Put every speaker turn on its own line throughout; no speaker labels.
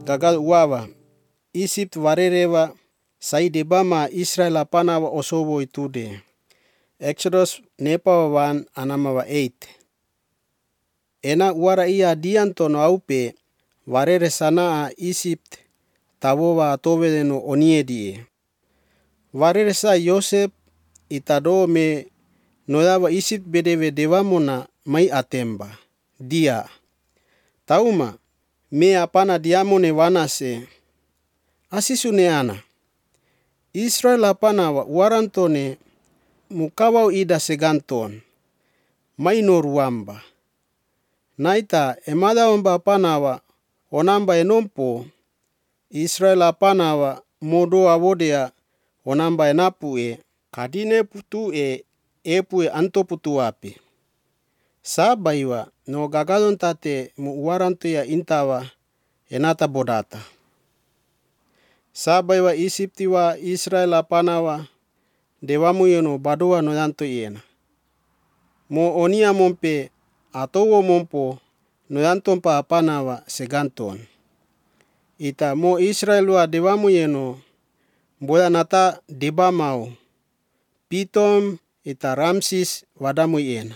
gagal uawa. Isipt warerewa sai debama Israel apanawa osowo itude. Exodus nepawa 1 anamawa 8. Ena uara iya diantono aupe warere sanaa Isipt tawowa atowedeno oniedie. Warere sa Yosef itado me noyawa Isipt bedewe dewamona mai atemba. Dia. Tauma me apana diamone wanase. Asisune ana. Israel apana warantone mukawau ida seganton. Mai ruamba. Naita emadawamba apanawa onamba enompo. Israel apanawa modo awodea onamba enapue. Kadine putue epue antoputuapi. Sabaiwa no gagalon tate mu waranto ya intawa enata bodata. Sabaiwa Isiptiwa Israel apanawa dewamu yono badoa no yanto yena. Mo onia mompe atowo mompo no yantompa apanawa seganton. Ita mo Israel wa dewamu yeno boya nata debamau. Pitom ita Ramsis wadamu yena.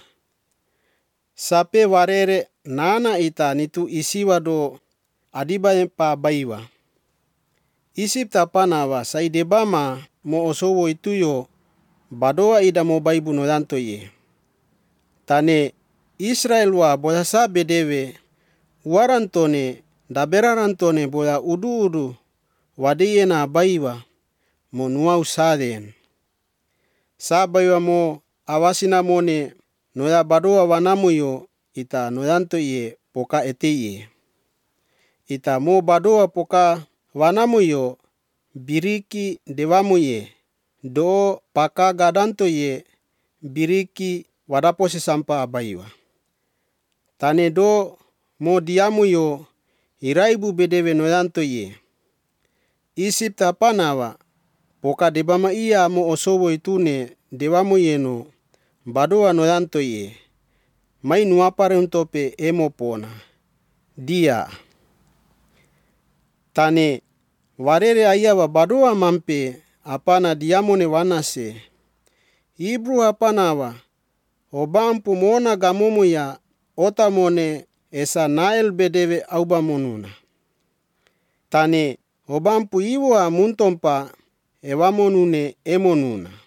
Sape warere nana ita nitu isiwa do adiba pa baiwa. Isipt apanawa sai debama mo osowo ituyo badoa ida mo baibu no yanto ye. Tane Israel wa boya sa bedewe warantone daberarantone boya udu wadiyena baiwa mo nuau saden. Sabaiwa mo awasina mone noya badoa wanamu yo ita noyanto ye poka eteye. Ita mo badoa poka wanamu yo biriki dewamu ye. Do paka gadanto ye biriki wadaposi sampa abaiwa. Tane do mo diamu yo iraibu bedewe noyanto ye. Isipt apanawa poka debama iya mo osowo itune dewamu yeno badoa noyanto ye. Mai nuapare untope emopona. Dia. Tane warere ayawa badoa mampe apana diamone wanase. Ibru apanawa obampu mona gamomu ya otamone esa Nael bedewe aubamonuna. Tane obampu iwa muntompa ewamonune emonuna.